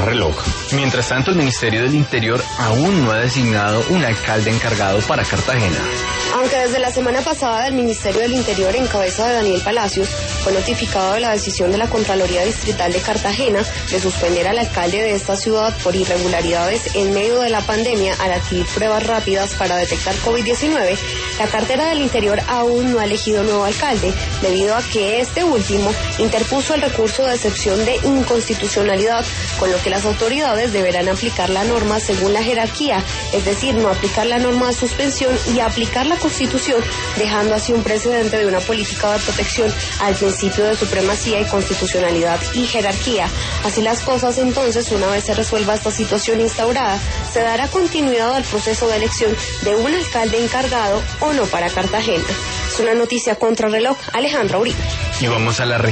reloj. Mientras tanto, el Ministerio del Interior aún no ha designado un alcalde encargado para Cartagena. Aunque desde la semana pasada el Ministerio del Interior, en cabeza de Daniel Palacios, fue notificado de la decisión de la Contraloría Distrital de Cartagena de suspender al alcalde de esta ciudad por irregularidades en medio de la pandemia al adquirir pruebas rápidas para detectar COVID-19, la cartera del Interior aún no ha elegido nuevo alcalde, debido a que este último interpuso el recurso de excepción de inconstitucionalidad, con lo que las autoridades deberán aplicar la norma según la jerarquía, es decir, no aplicar la norma de suspensión y aplicar la Constitución, dejando así un precedente de una política de protección al principio de supremacía y constitucionalidad y jerarquía. Así las cosas, entonces, una vez se resuelva esta situación instaurada, se dará continuidad al proceso de elección de un alcalde encargado o no para Cartagena. Es una noticia contrarreloj. Alejandra Uribe. Y vamos a la región.